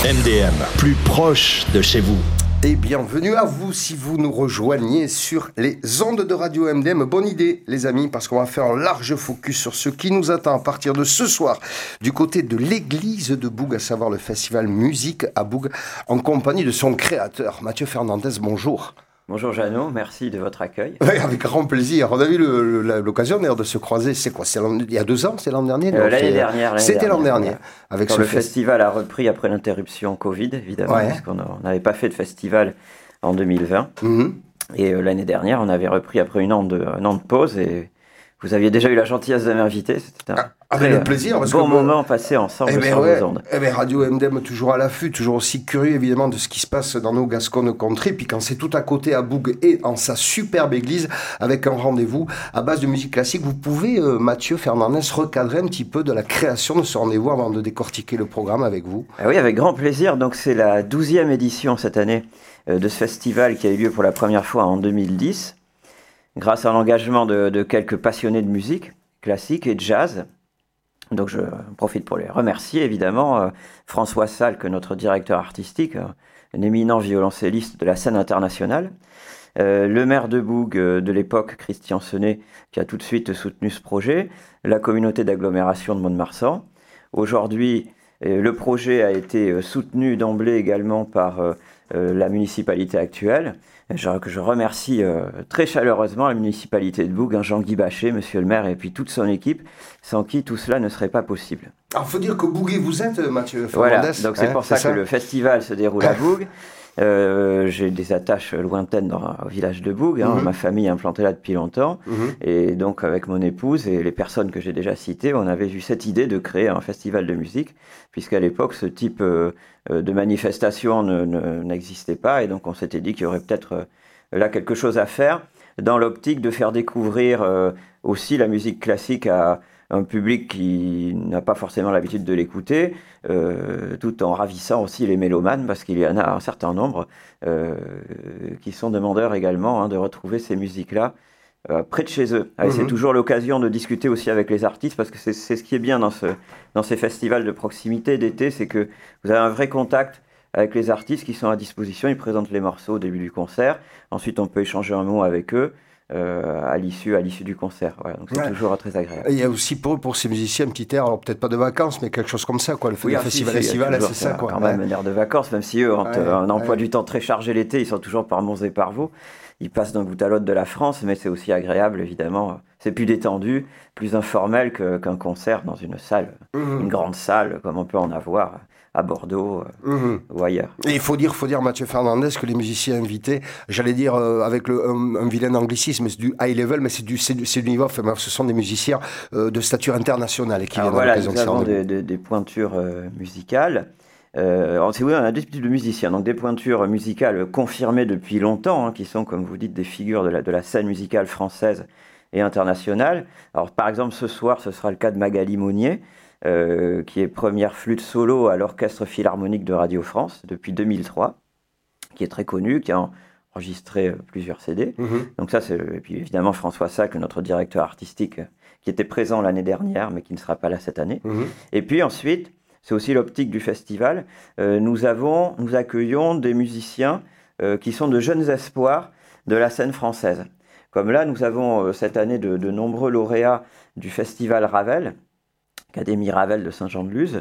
MDM, plus proche de chez vous. Et bienvenue à vous si vous nous rejoignez sur les ondes de Radio MDM. Bonne idée les amis, parce qu'on va faire un large focus sur ce qui nous attend à partir de ce soir du côté de l'église de Boug, à savoir le festival Musique à Boug, en compagnie de son créateur, Mathieu Fernandez. Bonjour. Bonjour Jeannot, merci de votre accueil. Oui, avec grand plaisir. On a eu l'occasion d'ailleurs de se croiser, c'est quoi, il y a 2 ans, c'est l'an dernier L'année dernière. C'était l'an dernier. Avec quand le festival a repris après l'interruption Covid, évidemment, parce qu'on n'avait pas fait de festival en 2020. Mm-hmm. Et l'année dernière, on avait repris après un an de pause et vous aviez déjà eu la gentillesse de m'inviter. C'était avec le plaisir, parce moment passé ensemble sur nos ondes. Radio MDM toujours à l'affût, toujours aussi curieux évidemment de ce qui se passe dans nos Gasconnes contrées, puis quand c'est tout à côté à Boug et en sa superbe église avec un rendez-vous à base de musique classique. Vous pouvez, Mathieu Fernandez, recadrer un petit peu de la création de ce rendez-vous avant de décortiquer le programme avec vous? Oui, avec grand plaisir. Donc c'est la 12e édition cette année de ce festival qui a eu lieu pour la première fois en 2010, grâce à l'engagement de quelques passionnés de musique classique et de jazz. Donc je profite pour les remercier évidemment. François Salk, notre directeur artistique, un éminent violoncelliste de la scène internationale. Le maire de Boug de l'époque, Christian Senet, qui a tout de suite soutenu ce projet. La communauté d'agglomération de Mont-de-Marsan. Aujourd'hui, le projet a été soutenu d'emblée également par la municipalité actuelle. Je remercie très chaleureusement la municipalité de Boug, Jean-Guy Bachet, monsieur le maire, et puis toute son équipe, sans qui tout cela ne serait pas possible. Alors, il faut dire que Bougé vous êtes, Mathieu Fernandez. Voilà, donc c'est pour ça que le festival se déroule à Boug. J'ai des attaches lointaines au village de Boug, ma famille est implantée là depuis longtemps, et donc avec mon épouse et les personnes que j'ai déjà citées, on avait eu cette idée de créer un festival de musique, puisqu'à l'époque ce type de manifestation n'existait pas, et donc on s'était dit qu'il y aurait peut-être là quelque chose à faire, dans l'optique de faire découvrir aussi la musique classique à un public qui n'a pas forcément l'habitude de l'écouter, tout en ravissant aussi les mélomanes, parce qu'il y en a un certain nombre qui sont demandeurs également de retrouver ces musiques-là près de chez eux. C'est toujours l'occasion de discuter aussi avec les artistes, parce que c'est ce qui est bien dans ces festivals de proximité d'été, c'est que vous avez un vrai contact avec les artistes qui sont à disposition, ils présentent les morceaux au début du concert, ensuite on peut échanger un mot avec eux, à l'issue du concert. Voilà, donc c'est toujours très agréable. Il y a aussi pour ces musiciens un petit air, alors peut-être pas de vacances, mais quelque chose comme ça, quoi. Le festival estival, c'est ça, quoi. Quand même un air de vacances, même si eux ont un emploi du temps très chargé l'été, ils sont toujours par Mons et par Vaux. Ils passent d'un bout à l'autre de la France, mais c'est aussi agréable, évidemment. C'est plus détendu, plus informel qu'un concert dans une salle, une grande salle, comme on peut en avoir à Bordeaux ou ailleurs. Et il faut dire, Mathieu Fernandez, que les musiciens invités, j'allais dire avec un vilain anglicisme, c'est du high level, mais c'est du niveau, enfin, ce sont des musiciens de stature internationale et qui viennent à l'occasion de ça. Nous avons des pointures musicales. On a 2 types de musiciens, donc des pointures musicales confirmées depuis longtemps, qui sont, comme vous dites, des figures de la scène musicale française et internationale. Alors, par exemple, ce soir, ce sera le cas de Magali Monnier, qui est première flûte solo à l'Orchestre Philharmonique de Radio France depuis 2003, qui est très connu, qui a enregistré plusieurs CD. Donc ça, et puis évidemment François Sac, notre directeur artistique, qui était présent l'année dernière, mais qui ne sera pas là cette année. Et puis ensuite, c'est aussi l'optique du festival, nous accueillons des musiciens qui sont de jeunes espoirs de la scène française. Comme là, nous avons cette année de nombreux lauréats du festival Ravel, Académie Ravel de Saint-Jean-de-Luz,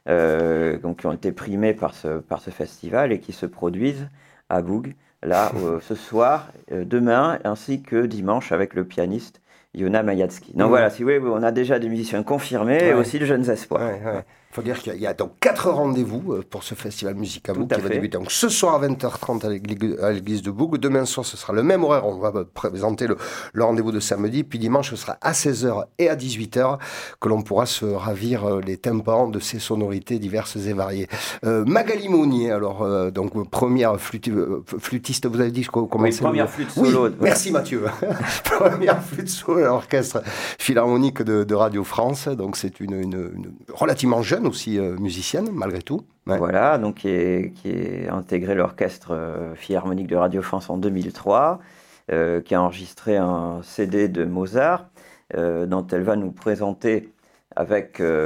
donc qui ont été primés par ce festival et qui se produisent à Boug, là, ce soir, demain, ainsi que dimanche avec le pianiste Yona Mayatsky. Donc voilà, si vous voulez, on a déjà des musiciens confirmés et aussi de jeunes espoirs. Il faut dire qu'il y a donc 4 rendez-vous pour ce festival Musique à Boug qui va débuter donc ce soir à 20h30 à l'église de Boug. Demain soir, ce sera le même horaire. On va présenter le rendez-vous de samedi. Puis dimanche, ce sera à 16h et à 18h que l'on pourra se ravir les tympans de ces sonorités diverses et variées. Magali Monnier, alors, donc première flûtiste, vous avez dit comment c'est première flûte solo. Oui, merci Mathieu. Première flûte solo à l'Orchestre Philharmonique de Radio France. Donc c'est une relativement jeune aussi musicienne, malgré tout. Voilà, donc qui a intégré l'Orchestre Philharmonique de Radio France en 2003, qui a enregistré un CD de Mozart, dont elle va nous présenter avec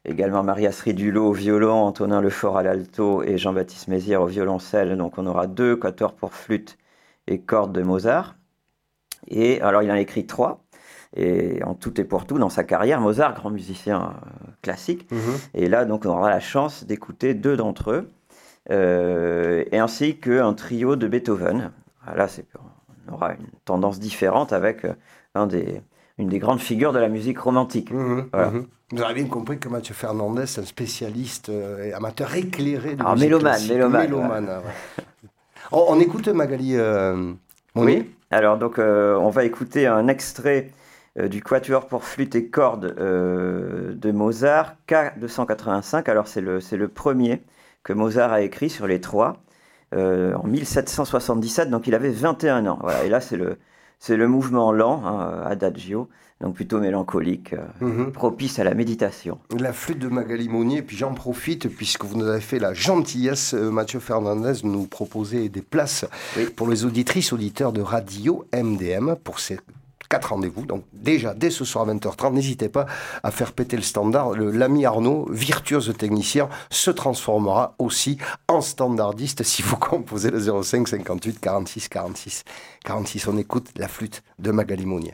également Maria Sridulot au violon, Antonin Lefort à l'alto et Jean-Baptiste Mézières au violoncelle. Donc on aura 2 quatuors pour flûte et cordes de Mozart. Et alors il en a écrit 3. Et en tout et pour tout, dans sa carrière, Mozart, grand musicien classique. Et là, donc, on aura la chance d'écouter 2 d'entre eux, et ainsi qu'un trio de Beethoven. Là, on aura une tendance différente avec une des grandes figures de la musique romantique. Voilà. Vous avez bien compris que Mathieu Fernandez est un spécialiste et amateur éclairé de musique classique. Mélomane. Ouais. On écoute Magali Monnier. Oui, alors donc on va écouter un extrait du quatuor pour flûte et cordes de Mozart, K285. Alors c'est le premier que Mozart a écrit sur les 3 en 1777, donc il avait 21 ans. Voilà. Et là c'est le mouvement lent, hein, adagio, donc plutôt mélancolique, propice à la méditation. La flûte de Magali Monnier, puis j'en profite puisque vous nous avez fait la gentillesse, Mathieu Fernandez, de nous proposer des places pour les auditrices, auditeurs de Radio MDM pour ces 4 rendez-vous, donc déjà dès ce soir à 20h30, n'hésitez pas à faire péter le standard. L'ami Arnaud, virtuose technicien, se transformera aussi en standardiste si vous composez le 05 58 46 46 46. On écoute la flûte de Magali Monnier.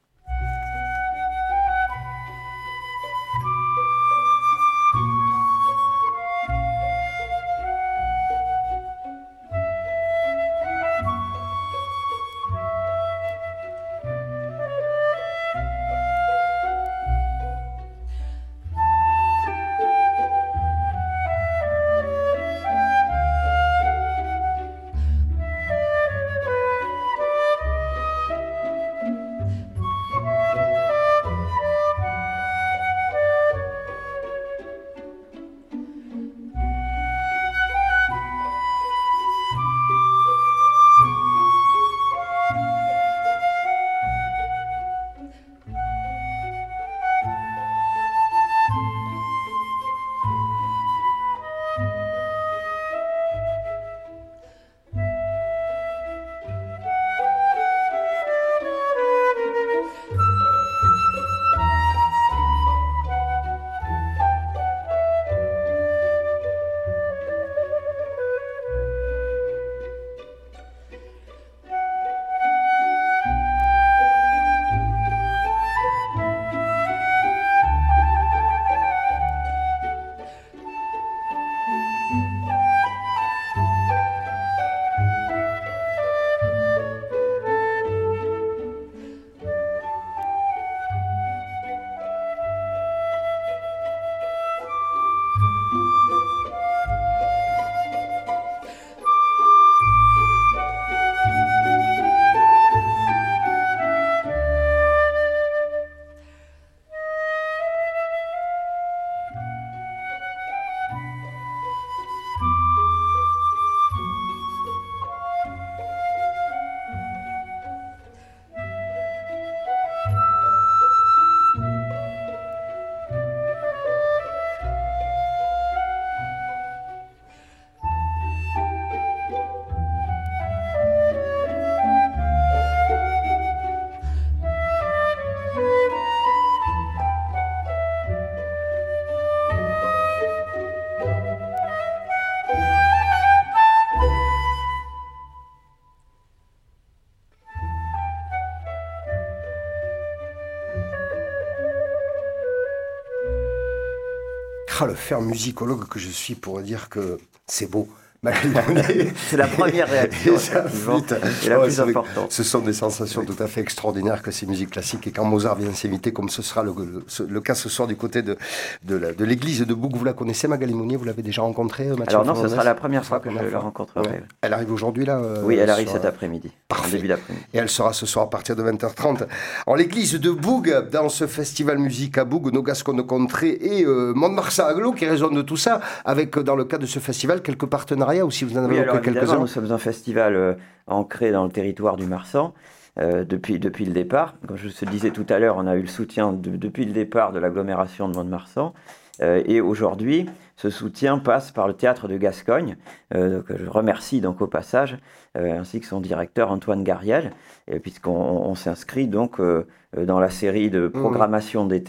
Le faire musicologue que je suis pour dire que c'est beau. C'est la première réaction et la plus importante. Ce sont des sensations tout à fait extraordinaires que ces musiques classiques. Et quand Mozart vient s'inviter, comme ce sera le cas ce soir du côté de l'église de Boug, vous la connaissez, Magali Monnier, vous l'avez déjà rencontrée, Mathieu Alors non, ce sera la première fois que je la rencontrerai. Ouais. Elle arrive aujourd'hui là Oui, elle arrive cet après-midi. Parfait. Début d'après-midi. Et elle sera ce soir à partir de 20h30 en l'église de Boug, dans ce festival musique à Boug, nos Gasconnes Contrées et Mont-de-Marsan Aglo qui résonne de tout ça, avec dans le cadre de ce festival quelques partenariats ou si vous en avez quelques-uns. Nous sommes un festival ancré dans le territoire du Marsan depuis le départ. Comme je vous le disais tout à l'heure, on a eu le soutien depuis le départ de l'agglomération de Mont-de-Marsan. Et aujourd'hui, ce soutien passe par le Théâtre de Gascogne, que je remercie donc au passage, ainsi que son directeur Antoine Gariel, puisqu'on s'inscrit donc dans la série de programmation d'été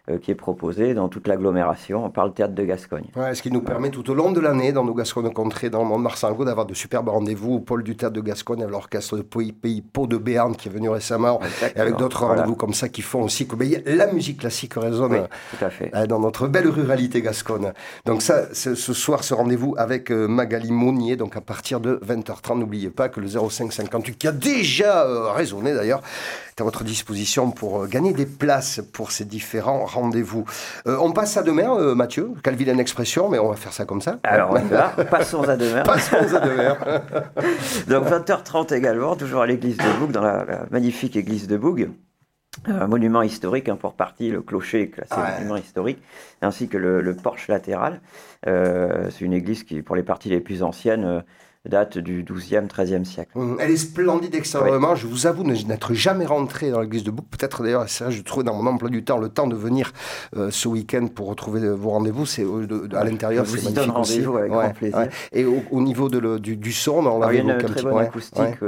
qui est proposé dans toute l'agglomération par le Théâtre de Gascogne. Ouais, ce qui nous permet tout au long de l'année, dans nos Gascogne-Contrées, dans le monde Marsango, d'avoir de superbes rendez-vous au pôle du Théâtre de Gascogne, avec l'orchestre de Pays Pau de Béarn qui est venu récemment, et avec d'autres rendez-vous comme ça qui font aussi que la musique classique résonne tout à fait. Dans notre belle ruralité gasconne. Donc ça, ce soir, ce rendez-vous avec Magali Monnier, donc à partir de 20h30, n'oubliez pas que le 05 58 qui a déjà résonné d'ailleurs, est à votre disposition pour gagner des places pour ces différents rendez-vous. On passe à demain, Mathieu. Quelle vilaine expression, mais on va faire ça comme ça. Alors on y va, passons à demain. Passons à demain. Donc 20h30 également, toujours à l'église de Boug, dans la magnifique église de Boug. Un monument historique, pour partie, le clocher est classé monument historique, ainsi que le porche latéral. C'est une église qui, pour les parties les plus anciennes, date du XIIe, XIIIe siècle. Elle est splendide extérieurement. Je vous avoue n'être jamais rentré dans l'église de Boug. Peut-être d'ailleurs, c'est vrai, je trouve dans mon emploi du temps le temps de venir ce week-end pour retrouver vos rendez-vous. C'est à l'intérieur, c'est magnifique aussi. Rendez-vous avec grand plaisir. Et au niveau du son, on il y a une très bonne acoustique,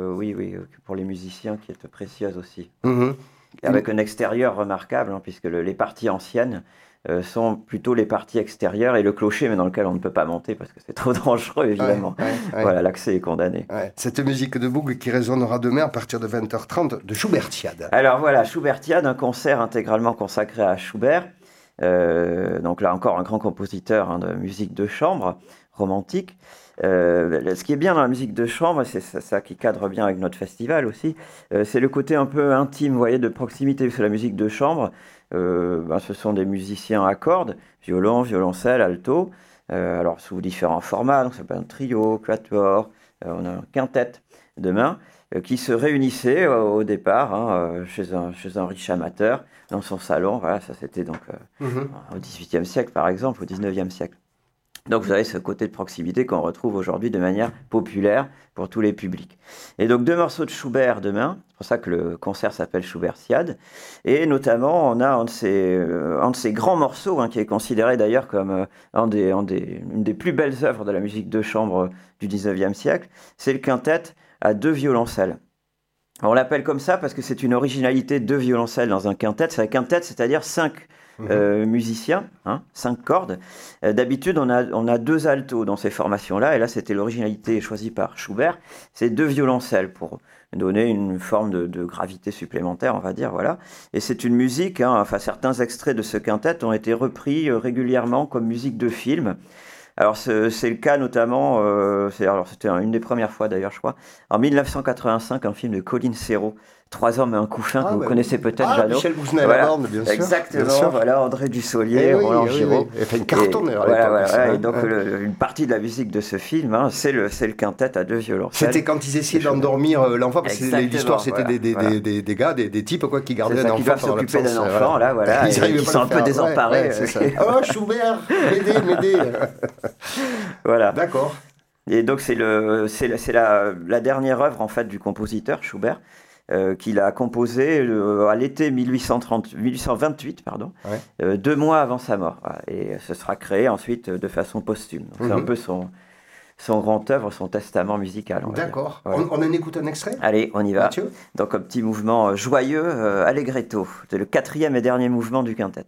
pour les musiciens qui est précieuse aussi. Avec un extérieur remarquable, puisque les parties anciennes sont plutôt les parties extérieures et le clocher, mais dans lequel on ne peut pas monter parce que c'est trop dangereux, évidemment. Voilà, l'accès est condamné. Cette musique de Boug qui résonnera demain à partir de 20h30 de Schubertiade. Alors voilà, Schubertiade, un concert intégralement consacré à Schubert. Donc là encore, un grand compositeur de musique de chambre, romantique. Ce qui est bien dans la musique de chambre, c'est ça qui cadre bien avec notre festival aussi, c'est le côté un peu intime, vous voyez, de proximité. Parce que la musique de chambre, ce sont des musiciens à cordes, violon, violoncelle, alto, alors sous différents formats, donc ça peut être un trio, quatuor, on a un quintet de main, qui se réunissaient au départ chez un riche amateur dans son salon. Voilà, ça c'était donc au XVIIIe siècle par exemple, au XIXe siècle. Donc vous avez ce côté de proximité qu'on retrouve aujourd'hui de manière populaire pour tous les publics. Et donc 2 morceaux de Schubert demain, c'est pour ça que le concert s'appelle Schubertiade, et notamment on a un de ces grands morceaux, qui est considéré d'ailleurs comme une des plus belles œuvres de la musique de chambre du XIXe siècle, c'est le quintet à 2 violoncelles. On l'appelle comme ça parce que c'est une originalité de 2 violoncelles dans un quintet. C'est un quintet, c'est-à-dire 5 musiciens, 5 cordes. D'habitude, on a 2 altos dans ces formations-là, et là, c'était l'originalité choisie par Schubert. C'est 2 violoncelles pour donner une forme de gravité supplémentaire, on va dire, voilà. Et c'est une musique, certains extraits de ce quintet ont été repris régulièrement comme musique de film. Alors c'est le cas notamment, c'était une des premières fois d'ailleurs je crois, en 1985, un film de Colin Serrault, 3 hommes et un couffin, que vous connaissez peut-être, Jeannot. Michel Boussinel-Laborde, bien sûr. Exactement, bien sûr. Voilà, André Dussolier, Roland Giraud. Il a fait une cartonne à l'époque. Et donc une partie de la musique de ce film, c'est le quintet à 2 violoncelles. C'était quand ils essayaient d'endormir l'enfant, parce que l'histoire c'était des gars, des types qui gardaient un enfant. Qui doivent s'occuper d'un enfant, là, voilà, et qui sont un peu désemparés. Oh, Schubert, m'aidez. Voilà. D'accord. Et donc c'est la dernière œuvre en fait du compositeur Schubert, qu'il a composé à l'été 1828, 2 mois avant sa mort. Voilà. Et ce sera créé ensuite de façon posthume. Donc c'est un peu son grand œuvre, son testament musical. D'accord. Voilà. On en écoute un extrait ? Allez, on y va. Mathieu ? Donc un petit mouvement joyeux, allegretto. C'est le 4e et dernier mouvement du quintet.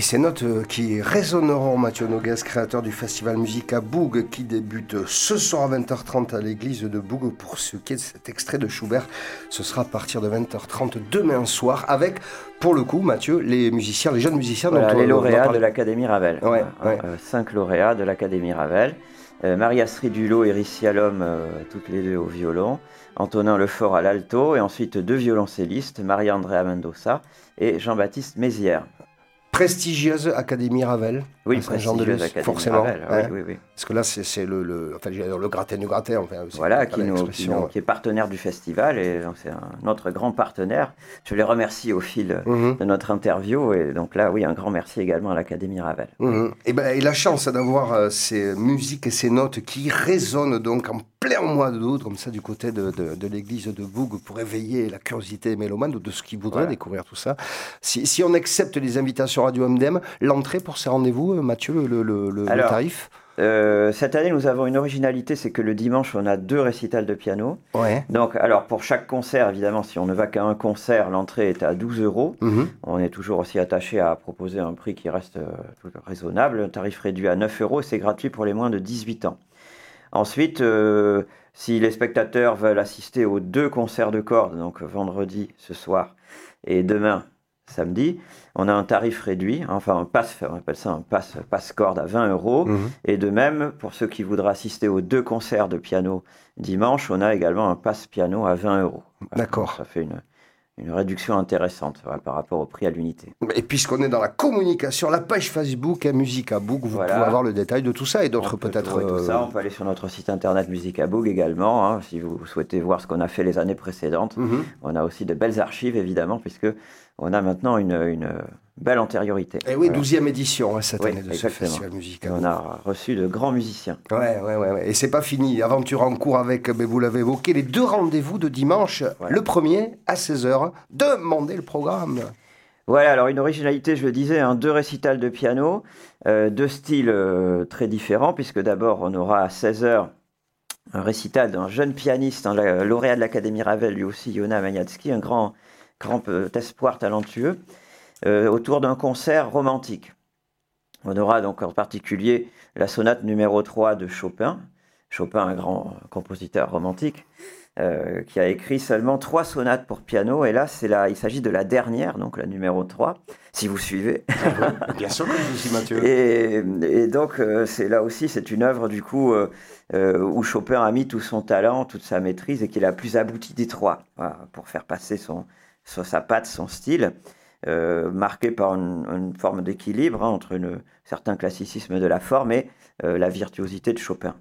ces notes qui résonneront, Mathieu Noguès, créateur du festival Musique à Boug, qui débute ce soir à 20h30 à l'église de Boug. Pour ce qui est de cet extrait de Schubert, ce sera à partir de 20h30 demain soir, avec, pour le coup, Mathieu, les musiciens, les jeunes musiciens. Voilà, les lauréats de l'Académie Ravel. Ouais. 5 lauréats de l'Académie Ravel. Marie-Astrid Dulot et Rissi Allom, toutes les deux au violon. Antonin Lefort à l'alto, et ensuite 2 violoncellistes, Maria-Andrea Mendoza et Jean-Baptiste Mézières. Prestigieuse Académie Ravel. Oui, prestigieuse Académie forcément. Ravel, oui. Parce que là, c'est le gratin du gratin. Enfin, voilà, qui est partenaire du festival, et donc c'est notre grand partenaire. Je les remercie au fil de notre interview, et donc là, oui, un grand merci également à l'Académie Ravel. Et la chance d'avoir ces musiques et ces notes qui résonnent donc en plein mois d'août, comme ça, du côté de l'église de Boug, pour éveiller la curiosité mélomane de ceux qui voudraient découvrir tout ça. Si on accepte les invitations Radio MDM, l'entrée pour ces rendez-vous, Mathieu, le tarif cette année, nous avons une originalité, c'est que le dimanche, on a 2 récitals de piano. Ouais. Donc, alors, pour chaque concert, évidemment, si on ne va qu'à un concert, l'entrée est à 12 €. On est toujours aussi attaché à proposer un prix qui reste raisonnable. Un tarif réduit à 9 €, c'est gratuit pour les moins de 18 ans. Ensuite, si les spectateurs veulent assister aux 2 concerts de cordes, donc vendredi, ce soir, et demain, samedi, on a un tarif réduit, enfin un pass, on appelle ça un pass corde à 20 €. Et de même, pour ceux qui voudraient assister aux 2 concerts de piano dimanche, on a également un pass piano à 20 €. D'accord. Donc, ça fait une réduction intéressante par rapport au prix à l'unité. Et puisqu'on est dans la communication, la page Facebook Musique à Boug, vous pouvez avoir le détail de tout ça et d'autres peut-être. Tout ça, on peut aller sur notre site internet Musique à Boug également, si vous souhaitez voir ce qu'on a fait les années précédentes. On a aussi de belles archives évidemment, puisque on a maintenant une belle antériorité. Et oui, 12e édition cette année de ce festival Musique à Boug. On a reçu de grands musiciens. Ouais. Et c'est pas fini. Aventure en cours avec, vous l'avez évoqué, les 2 rendez-vous de dimanche. Le premier à 16h. Demandez le programme. Voilà, alors une originalité, je le disais, 2 récitals de piano, 2 styles très différents, puisque d'abord on aura à 16h un récital d'un jeune pianiste, lauréat de l'Académie Ravel, lui aussi, Yona Maniatsky, un grand espoir talentueux, autour d'un concert romantique. On aura donc en particulier la sonate numéro 3 de Chopin. Chopin, un grand compositeur romantique, qui a écrit seulement 3 sonates pour piano, et là il s'agit de la dernière, donc la numéro 3, si vous suivez. Bien sûr que je suis Mathieu. Et donc c'est une œuvre du coup où Chopin a mis tout son talent, toute sa maîtrise, et qui est la plus aboutie des 3, pour faire passer sa patte, son style, marqué par une forme d'équilibre entre un certain classicisme de la forme et la virtuosité de Chopin.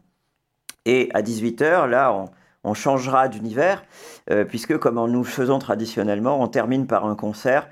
Et à 18h, là, on changera d'univers, puisque comme nous faisons traditionnellement, on termine par un concert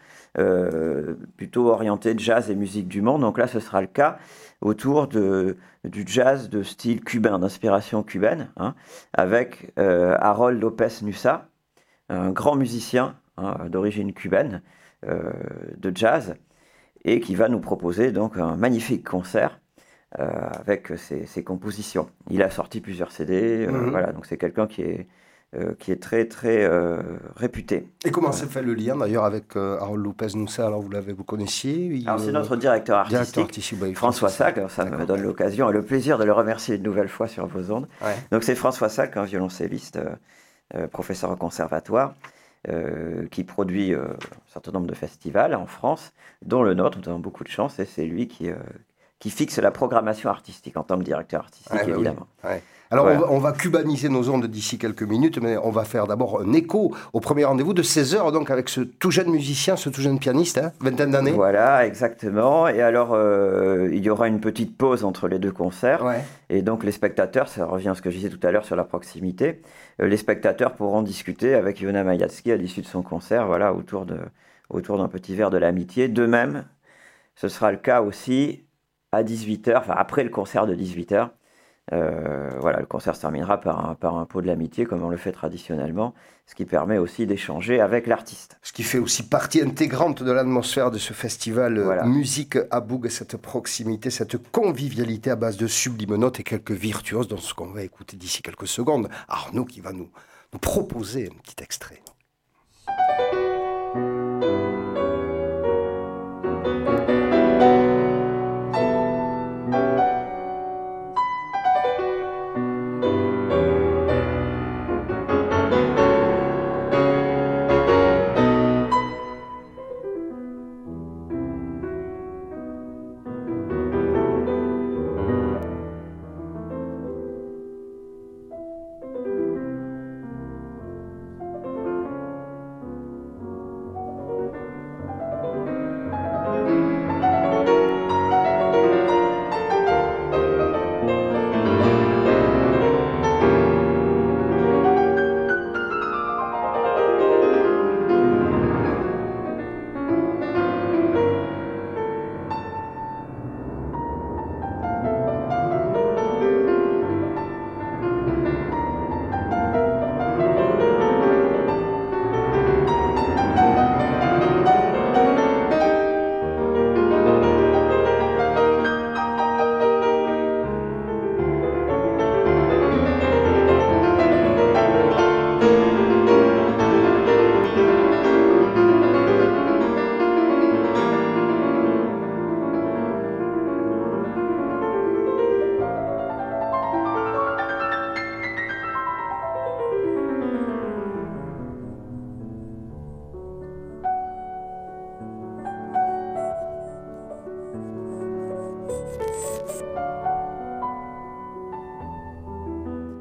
plutôt orienté jazz et musique du monde. Donc là, ce sera le cas autour du jazz de style cubain, d'inspiration cubaine, avec Harold Lopez Nussa, un grand musicien d'origine cubaine de jazz, et qui va nous proposer donc un magnifique concert avec ses compositions. Il a sorti plusieurs CD, voilà, donc c'est quelqu'un qui est très très réputé. Et comment s'est fait le lien d'ailleurs avec Harold Lopez Nussa? Alors vous connaissiez Alors c'est notre directeur artistique François Sac. Ça me donne l'occasion et le plaisir de le remercier une nouvelle fois sur vos ondes. Ouais. Donc c'est François Sac, un violoncelliste, professeur au conservatoire, qui produit un certain nombre de festivals en France, dont le nôtre. Nous avons beaucoup de chance, et c'est lui qui fixe la programmation artistique en tant que directeur artistique, évidemment. Oui. Ouais. Alors, on va cubaniser nos ondes d'ici quelques minutes, mais on va faire d'abord un écho au premier rendez-vous de 16h, donc avec ce tout jeune musicien, ce tout jeune pianiste, vingtaine d'années. Voilà, exactement. Et alors, il y aura une petite pause entre les 2 concerts. Ouais. Et donc, les spectateurs, ça revient à ce que je disais tout à l'heure sur la proximité, les spectateurs pourront discuter avec Yona Maniatsky à l'issue de son concert, voilà, autour d'un petit verre de l'amitié. De même, ce sera le cas aussi à 18h, enfin après le concert de 18h. Voilà, le concert se terminera par un pot de l'amitié, comme on le fait traditionnellement, ce qui permet aussi d'échanger avec l'artiste. Ce qui fait aussi partie intégrante de l'atmosphère de ce festival Musique à Boug, cette proximité, cette convivialité à base de sublimes notes et quelques virtuoses dans ce qu'on va écouter d'ici quelques secondes. Arnaud qui va nous proposer un petit extrait.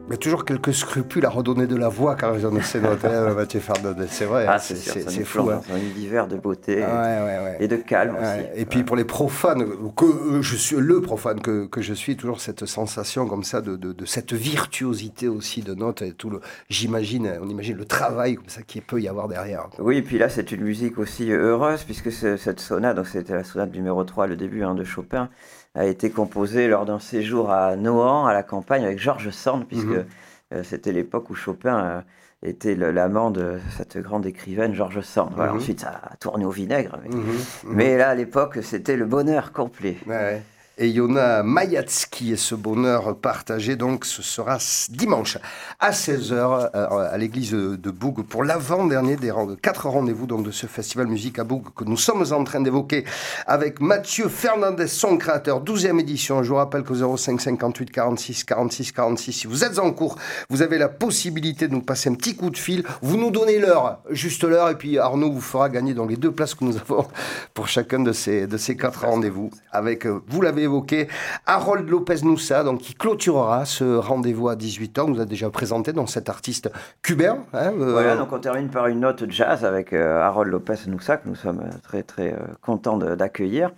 Il y a toujours quelques scrupules à redonner de la voix quand on ces notes, Mathieu Fernandez, c'est vrai. C'est fou. Dans un univers de beauté et de calme aussi. Et puis pour les profanes, je suis le profane que je suis, toujours cette sensation comme ça de cette virtuosité aussi de notes et tout on imagine le travail comme ça qu'il peut y avoir derrière. Oui, et puis là c'est une musique aussi heureuse puisque cette sonate, donc c'était la sonate numéro 3, le début de Chopin, a été composé lors d'un séjour à Nohant, à la campagne, avec George Sand, puisque c'était l'époque où Chopin était l'amant de cette grande écrivaine George Sand. Voilà, ensuite, ça a tourné au vinaigre. Mais là, à l'époque, c'était le bonheur complet. Ouais. Et Yona Mayatsky, et ce bonheur partagé, donc ce sera dimanche à 16h à l'église de Boug pour l'avant-dernier des 4 rendez-vous donc, de ce festival musique à Boug que nous sommes en train d'évoquer avec Mathieu Fernandez, son créateur, 12e édition. Je vous rappelle qu'au 05 58 46 46 46, si vous êtes en cours, vous avez la possibilité de nous passer un petit coup de fil. Vous nous donnez l'heure, juste l'heure, et puis Arnaud vous fera gagner dans les 2 places que nous avons pour chacun de ces 4 rendez-vous avec, vous l'avez évoqué, Harold Lopez-Nussa, donc qui clôturera ce rendez-vous à 18h. On nous a déjà présenté dans cet artiste cubain. Voilà, donc on termine par une note jazz avec Harold Lopez-Nussa, que nous sommes très très contents d'accueillir,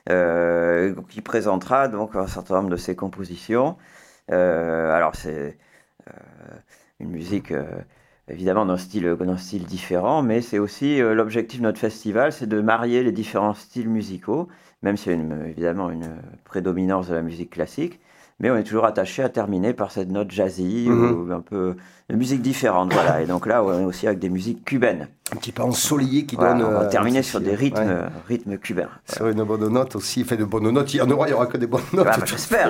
qui présentera donc un certain nombre de ses compositions. Alors c'est une musique évidemment d'un style différent, mais c'est aussi l'objectif de notre festival, c'est de marier les différents styles musicaux, même s'il y a évidemment une prédominance de la musique classique, mais on est toujours attaché à terminer par cette note jazzy ou un peu de musique différente, voilà. Et donc là, on est aussi avec des musiques cubaines. Un petit peu ensoleillé qui donne... On va terminer sur des rythmes cubains. Sur une bonne note aussi, il fait de bonnes notes. En Europe, il n'y aura que des bonnes notes. J'espère.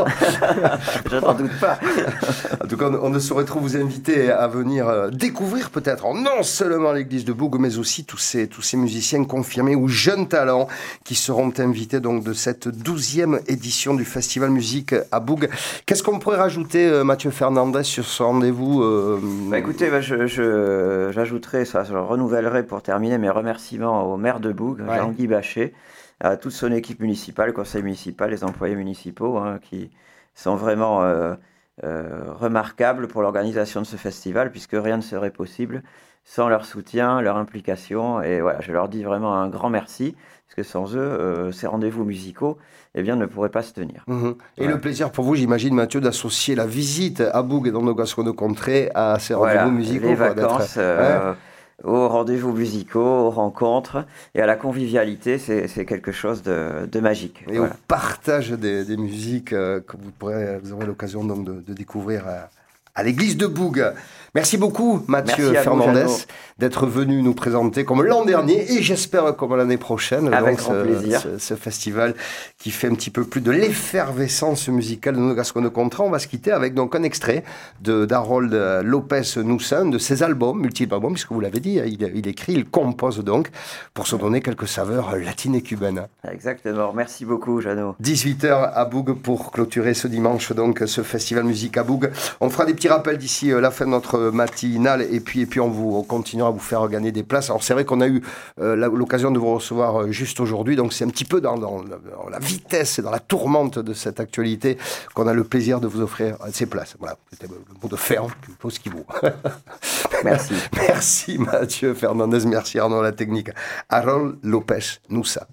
Je n'en doute pas. En tout cas, on ne saurait trop vous inviter à venir découvrir peut-être non seulement l'église de Boug, mais aussi tous ces musiciens confirmés ou jeunes talents qui seront invités donc de cette 12e édition du Festival Musique à Boug. Qu'est-ce qu'on pourrait rajouter, Mathieu Fernandez, sur ce rendez-vous Écoutez, j'ajouterai ça, je renouvellerai pour terminer mes remerciements au maire de Boug, Jean-Guy Bachet, à toute son équipe municipale, le conseil municipal, les employés municipaux, qui sont vraiment remarquables pour l'organisation de ce festival, puisque rien ne serait possible sans leur soutien, leur implication. Et voilà, je leur dis vraiment un grand merci, parce que sans eux, ces rendez-vous musicaux ne pourraient pas se tenir. Et le plaisir pour vous, j'imagine, Mathieu, d'associer la visite à Boug et dans nos Gascogne-Contrées à ces rendez-vous musicaux. Les vacances aux rendez-vous musicaux, aux rencontres et à la convivialité, c'est quelque chose de magique. Et au partage des musiques que vous aurez l'occasion donc de découvrir à l'église de Boug. Merci beaucoup, Mathieu Fernandez, d'être venu nous présenter comme l'an dernier et j'espère comme l'année prochaine. Avec grand plaisir. Ce festival qui fait un petit peu plus de l'effervescence musicale de nos Gascogne-Contrées. On va se quitter avec donc un extrait d'Harold Lopez-Nussa, de ses albums, multiples albums, puisque vous l'avez dit, il écrit, il compose donc pour se donner quelques saveurs latines et cubaines. Exactement. Merci beaucoup, Jeannot. 18h à Boug pour clôturer ce dimanche donc ce festival musique à Boug. On fera des petits rappels d'ici la fin de notre matinale et puis on continuera à vous faire gagner des places. Alors c'est vrai qu'on a eu l'occasion de vous recevoir juste aujourd'hui, donc c'est un petit peu dans la vitesse et dans la tourmente de cette actualité qu'on a le plaisir de vous offrir ces places. Voilà, c'était le mot de ferme, ce qui vaut. Merci. Merci Mathieu Fernandez, merci Arnaud la technique. Harold Lopez-Nussa.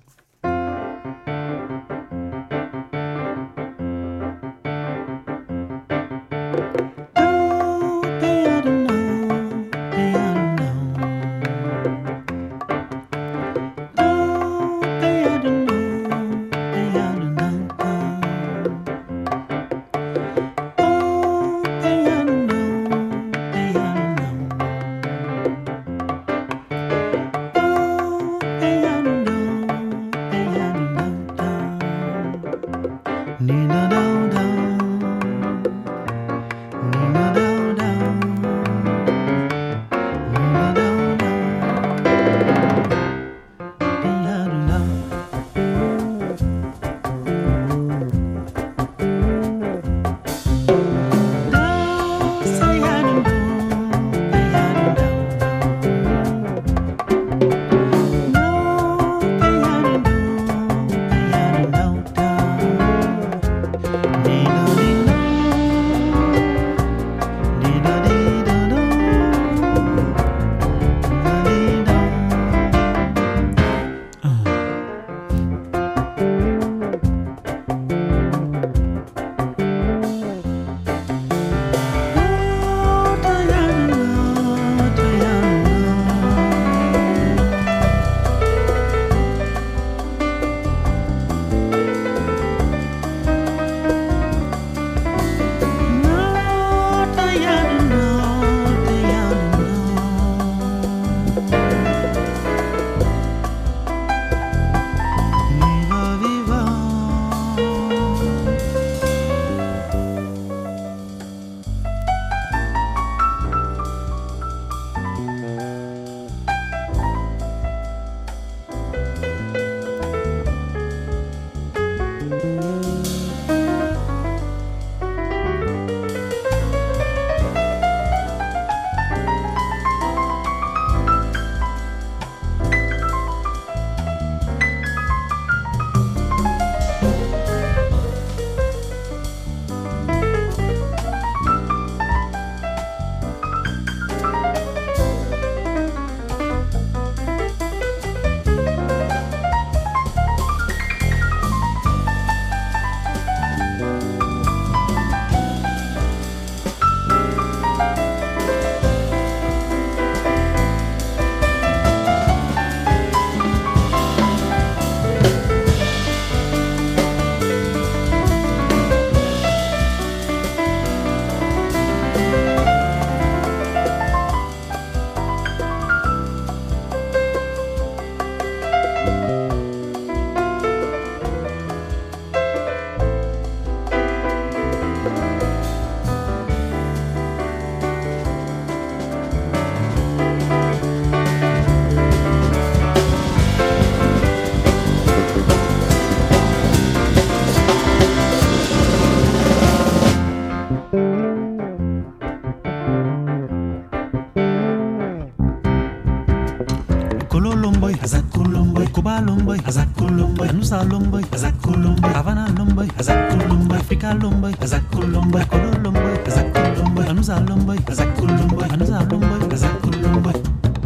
Anusa Lomboy, Azakulomboy, Havana Lomboy, Azakulomboy, Africa Lomboy, Azakulomboy, Kolo Lomboy, Azakulomboy, Anusa Lomboy, Azakulomboy, Anusa Lomboy, Azakulomboy.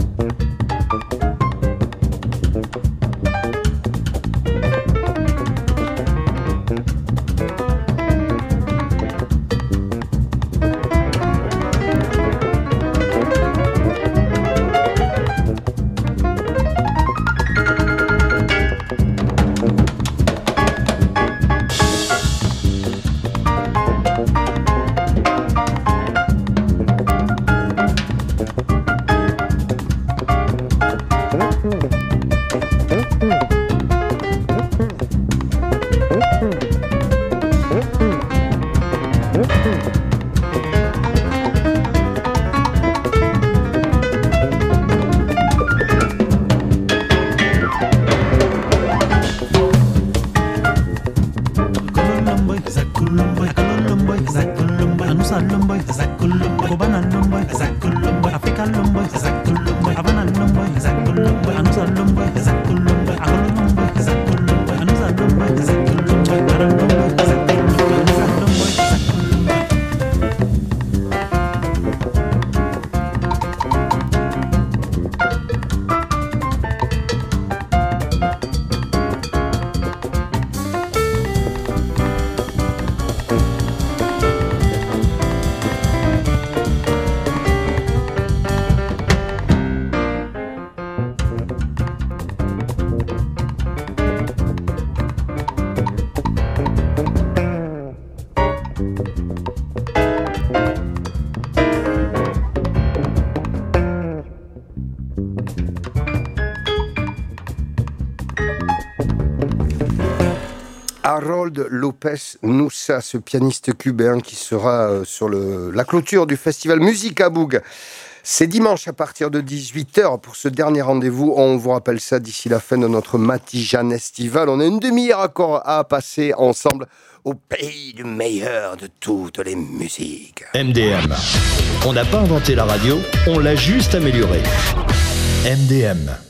Harold Lopez Nussa, ce pianiste cubain qui sera sur la clôture du festival Musica Boug. C'est dimanche à partir de 18h pour ce dernier rendez-vous. On vous rappelle ça d'ici la fin de notre Matinale estivale. On a une demi-heure encore à passer ensemble au pays du meilleur de toutes les musiques. MDM. On n'a pas inventé la radio, on l'a juste améliorée. MDM.